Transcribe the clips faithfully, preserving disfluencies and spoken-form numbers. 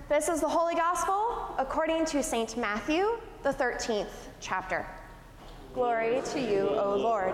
This is the Holy Gospel according to Saint Matthew, the thirteenth chapter. Glory to you, O Lord.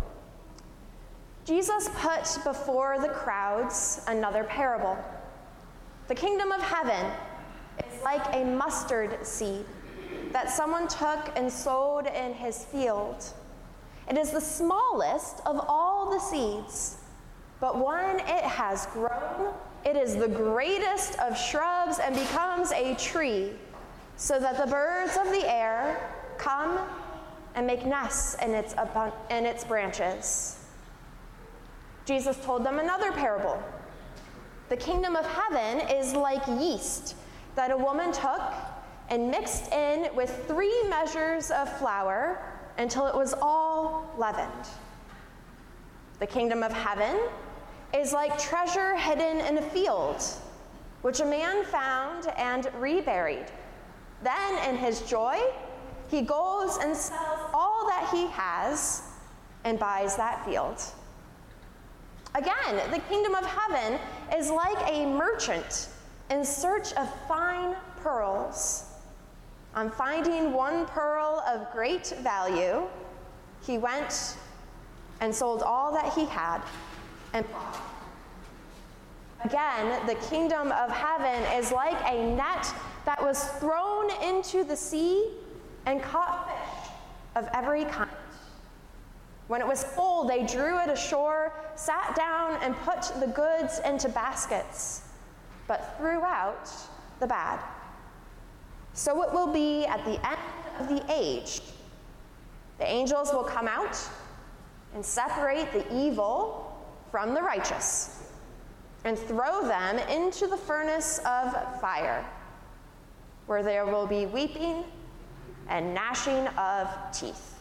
Jesus put before the crowds another parable. The kingdom of heaven is like a mustard seed that someone took and sowed in his field. It is the smallest of all the seeds, but when it has grown, it is the greatest of shrubs and becomes a tree, so that the birds of the air come and make nests in its, in its branches. Jesus told them another parable. The kingdom of heaven is like yeast that a woman took and mixed in with three measures of flour until it was all leavened. The kingdom of heaven is like treasure hidden in a field, which a man found and reburied. Then, in his joy, he goes and sells all that he has and buys that field. Again, the kingdom of heaven is like a merchant in search of fine pearls. On finding one pearl of great value, he went and sold all that he had and bought. Again, the kingdom of heaven is like a net that was thrown into the sea and caught fish of every kind. When it was full, they drew it ashore, sat down, and put the goods into baskets, but threw out the bad. So it will be at the end of the age. The angels will come out and separate the evil from the righteous and throw them into the furnace of fire, where there will be weeping and gnashing of teeth.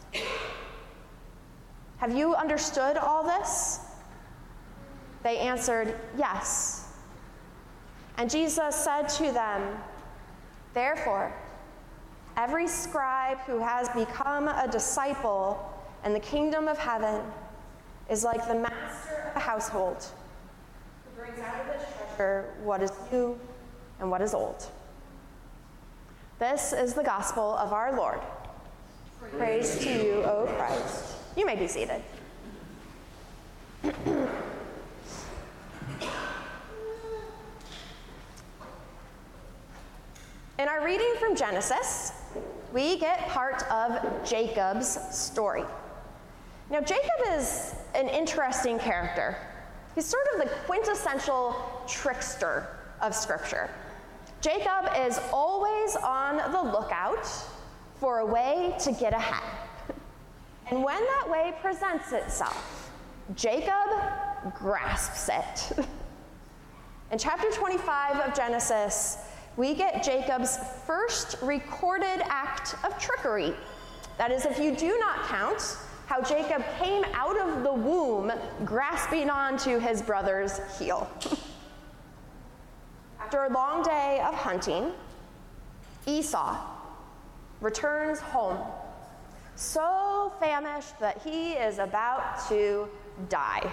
Have you understood all this? They answered, yes. And Jesus said to them, therefore, every scribe who has become a disciple in the kingdom of heaven is like the master of a household, who brings out of his treasure what is new and what is old. This is the gospel of our Lord. Praise, Praise to you, O Christ. You may be seated. In our reading from Genesis, we get part of Jacob's story. Now, Jacob is an interesting character. He's sort of the quintessential trickster of Scripture. Jacob is always on the lookout for a way to get ahead. And when that way presents itself, Jacob grasps it. In chapter twenty-five of Genesis, we get Jacob's first recorded act of trickery. That is, if you do not count how Jacob came out of the womb grasping onto his brother's heel. After a long day of hunting, Esau returns home, so famished that he is about to die.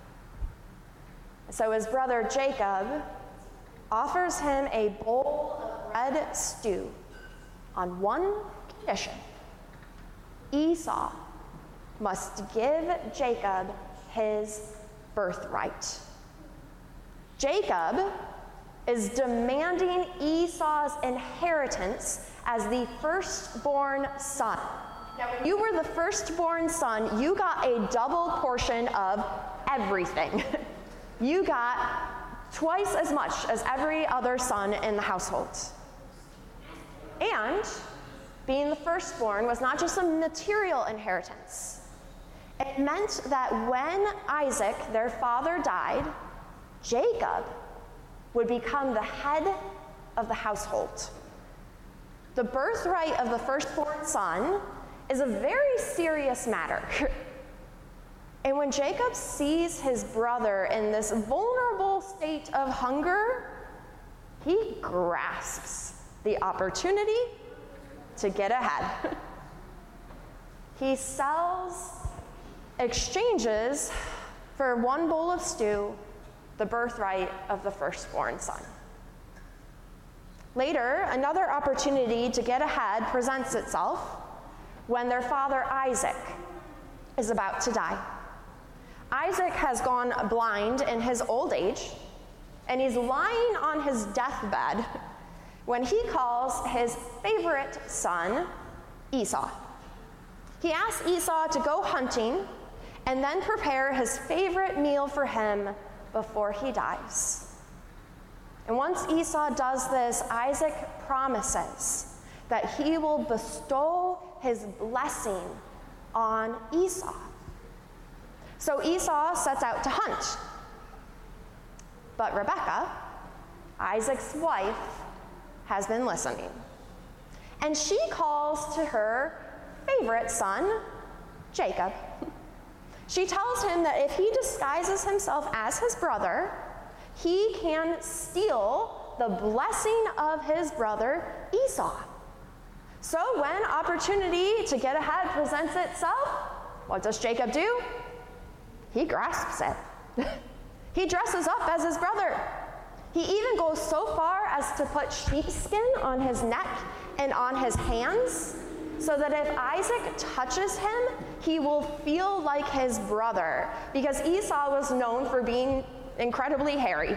So his brother Jacob offers him a bowl of red stew on one condition. Esau must give Jacob his birthright. Jacob is demanding Esau's inheritance as the firstborn son. Now, when you were the firstborn son, you got a double portion of everything. You got twice as much as every other son in the household. And being the firstborn was not just a material inheritance. It meant that when Isaac, their father, died, Jacob would become the head of the household. The birthright of the firstborn son is a very serious matter. And when Jacob sees his brother in this vulnerable state of hunger, he grasps the opportunity to get ahead. He sells, exchanges for one bowl of stew, the birthright of the firstborn son. Later, another opportunity to get ahead presents itself when their father Isaac is about to die. Isaac has gone blind in his old age, and he's lying on his deathbed when he calls his favorite son Esau. He asks Esau to go hunting and then prepare his favorite meal for him before he dies. And once Esau does this, Isaac promises that he will bestow his blessing on Esau. So Esau sets out to hunt. But Rebekah, Isaac's wife, has been listening. And she calls to her favorite son, Jacob. She tells him that if he disguises himself as his brother, he can steal the blessing of his brother Esau. So when opportunity to get ahead presents itself, what does Jacob do? He grasps it. He dresses up as his brother. He even goes so far as to put sheepskin on his neck and on his hands, so that if Isaac touches him, he will feel like his brother, because Esau was known for being incredibly hairy.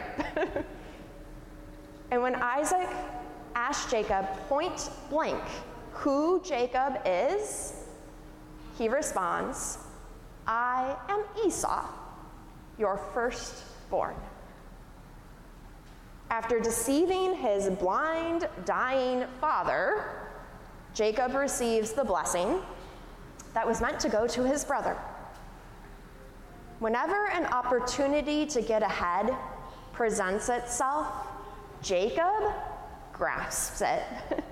And when Isaac asked Jacob point blank who Jacob is, he responds, "I am Esau, your firstborn." After deceiving his blind, dying father, Jacob receives the blessing that was meant to go to his brother. Whenever an opportunity to get ahead presents itself, Jacob grasps it.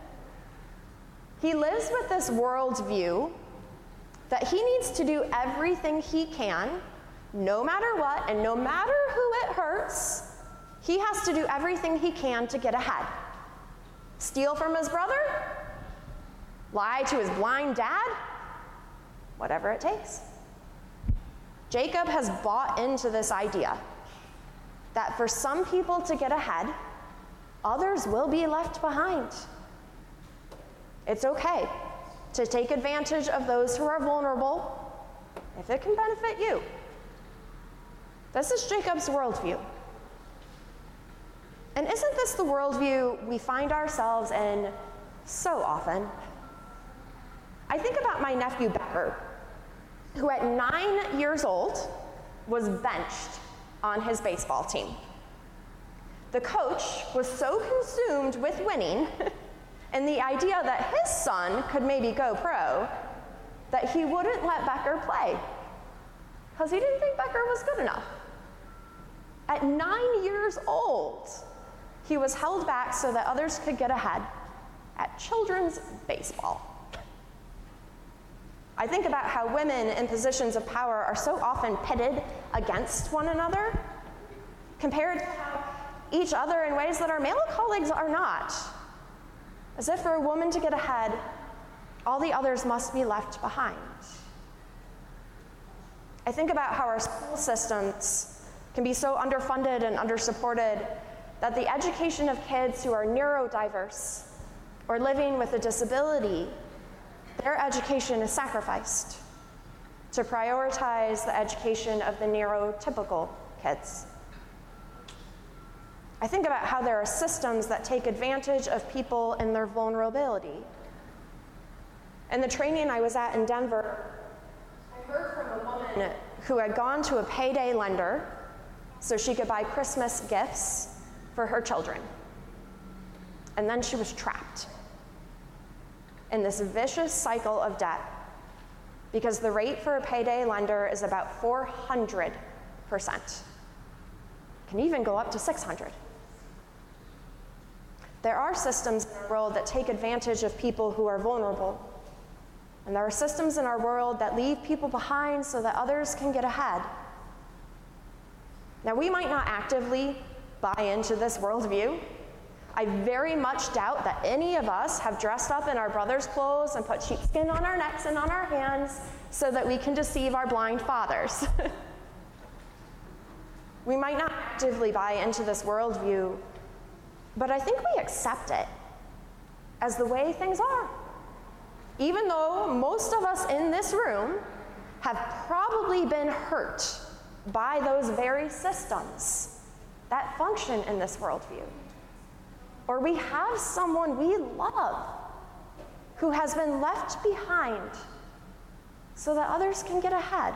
He lives with this worldview that he needs to do everything he can, no matter what, and no matter who it hurts, he has to do everything he can to get ahead. Steal from his brother? Lie to his blind dad? Whatever it takes. Jacob has bought into this idea that for some people to get ahead, others will be left behind. It's okay to take advantage of those who are vulnerable if it can benefit you. This is Jacob's worldview. And isn't this the worldview we find ourselves in so often? I think about my nephew Becker, who at nine years old was benched on his baseball team. The coach was so consumed with winning and the idea that his son could maybe go pro that he wouldn't let Becker play because he didn't think Becker was good enough. At nine years old, he was held back so that others could get ahead at children's baseball. I think about how women in positions of power are so often pitted against one another, compared to how each other in ways that our male colleagues are not. As if for a woman to get ahead, all the others must be left behind. I think about how our school systems can be so underfunded and undersupported that the education of kids who are neurodiverse or living with a disability, their education is sacrificed to prioritize the education of the neurotypical kids. I think about how there are systems that take advantage of people in their vulnerability. In the training I was at in Denver, I heard from a woman who had gone to a payday lender so she could buy Christmas gifts for her children. And then she was trapped in this vicious cycle of debt because the rate for a payday lender is about four hundred percent. Can even go up to six hundred. There are systems in our world that take advantage of people who are vulnerable. And there are systems in our world that leave people behind so that others can get ahead. Now, we might not actively buy into this worldview. I very much doubt that any of us have dressed up in our brother's clothes and put sheepskin on our necks and on our hands so that we can deceive our blind fathers. We might not actively buy into this worldview, but I think we accept it as the way things are. Even though most of us in this room have probably been hurt by those very systems that function in this worldview. Or we have someone we love who has been left behind so that others can get ahead.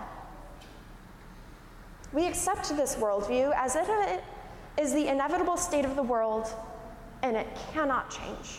We accept this worldview as if it is the inevitable state of the world and it cannot change.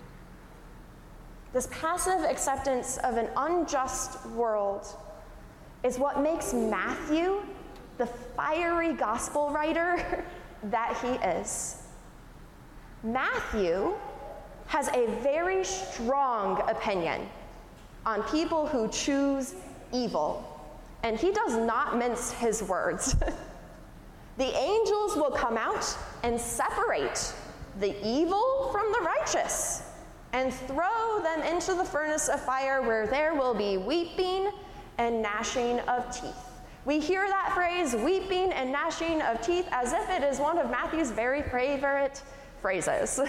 This passive acceptance of an unjust world is what makes Matthew the fiery gospel writer that he is. Matthew has a very strong opinion on people who choose evil, and he does not mince his words. The angels will come out and separate the evil from the righteous and throw them into the furnace of fire where there will be weeping and gnashing of teeth. We hear that phrase, weeping and gnashing of teeth, as if it is one of Matthew's very favorite phrases.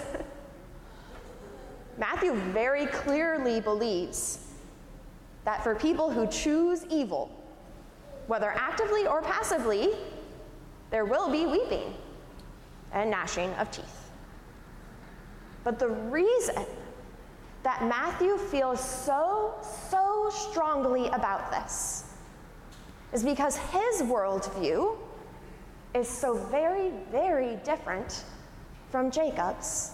Matthew very clearly believes that for people who choose evil, whether actively or passively, there will be weeping and gnashing of teeth. But the reason that Matthew feels so, so strongly about this is because his worldview is so very, very different from Jacob's.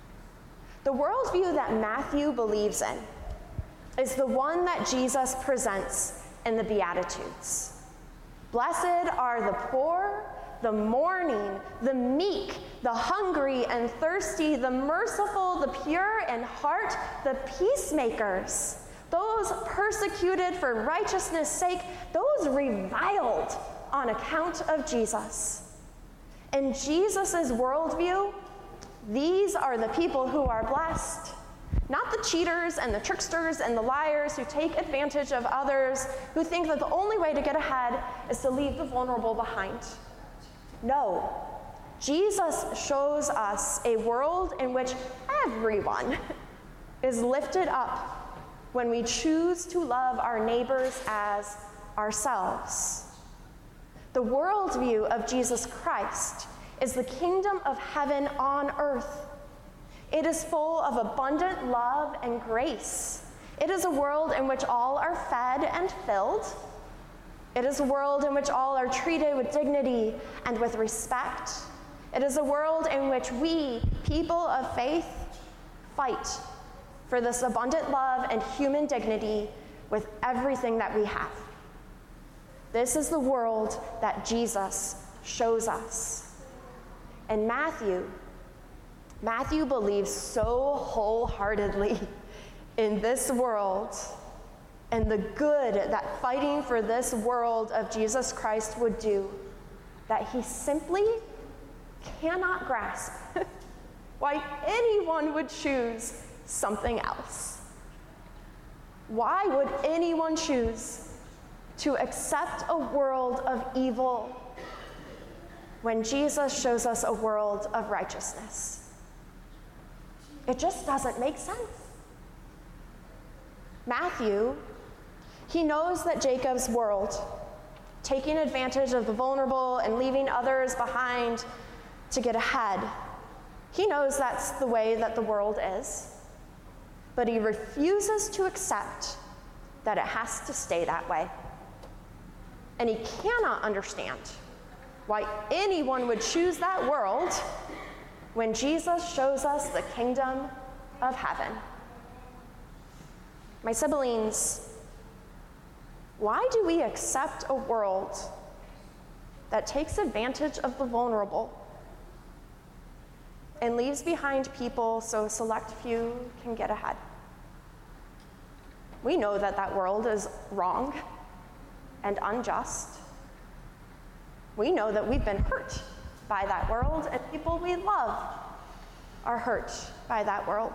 The worldview that Matthew believes in is the one that Jesus presents in the Beatitudes. Blessed are the poor, the mourning, the meek, the hungry and thirsty, the merciful, the pure in heart, the peacemakers, those persecuted for righteousness' sake, those reviled on account of Jesus. In Jesus' worldview, these are the people who are blessed. Not the cheaters and the tricksters and the liars who take advantage of others, who think that the only way to get ahead is to leave the vulnerable behind. No, Jesus shows us a world in which everyone is lifted up when we choose to love our neighbors as ourselves. The worldview of Jesus Christ is the kingdom of heaven on earth. It is full of abundant love and grace. It is a world in which all are fed and filled. It is a world in which all are treated with dignity and with respect. It is a world in which we, people of faith, fight for this abundant love and human dignity with everything that we have. This is the world that Jesus shows us. And Matthew, Matthew believes so wholeheartedly in this world and the good that fighting for this world of Jesus Christ would do, that he simply cannot grasp why anyone would choose something else. Why would anyone choose to accept a world of evil when Jesus shows us a world of righteousness? It just doesn't make sense. Matthew, he knows that Jacob's world, taking advantage of the vulnerable and leaving others behind to get ahead, he knows that's the way that the world is, but he refuses to accept that it has to stay that way. And he cannot understand why anyone would choose that world when Jesus shows us the kingdom of heaven. My siblings, why do we accept a world that takes advantage of the vulnerable and leaves behind people so a select few can get ahead? We know that that world is wrong and unjust. We know that we've been hurt by that world, and people we love are hurt by that world.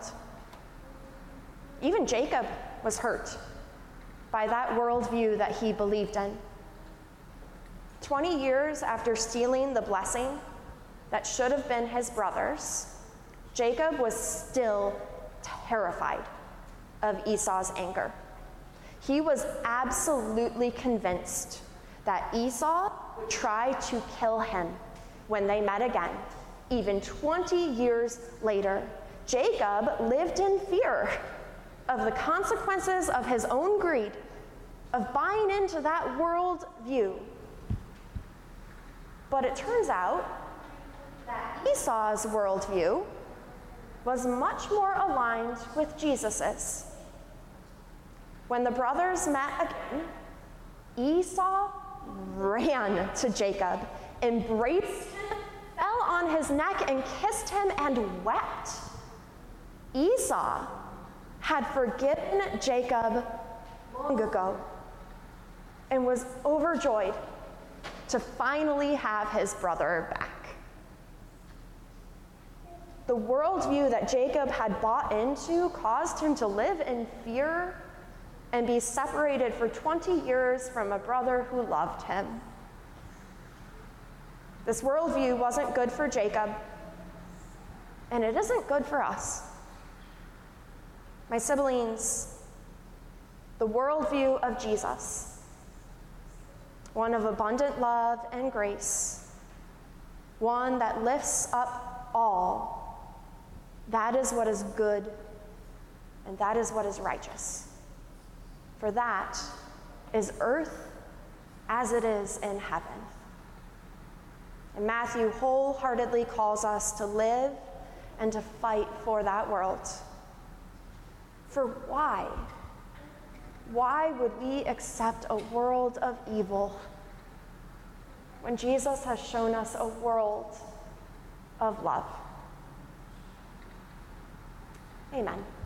Even Jacob was hurt by that worldview that he believed in. twenty years after stealing the blessing that should have been his brother's, Jacob was still terrified of Esau's anger. He was absolutely convinced that Esau would try to kill him when they met again. Even twenty years later, Jacob lived in fear of the consequences of his own greed, of buying into that world view. But it turns out that Esau's worldview was much more aligned with Jesus's. When the brothers met again, Esau ran to Jacob, embraced him, fell on his neck, and kissed him and wept. Esau had forgiven Jacob long ago and was overjoyed to finally have his brother back. The worldview that Jacob had bought into caused him to live in fear and be separated for twenty years from a brother who loved him. This worldview wasn't good for Jacob, and it isn't good for us. My siblings, the worldview of Jesus, one of abundant love and grace, one that lifts up all, that is what is good, and that is what is righteous. For that is earth as it is in heaven. And Matthew wholeheartedly calls us to live and to fight for that world. For why? Why would we accept a world of evil when Jesus has shown us a world of love? Amen.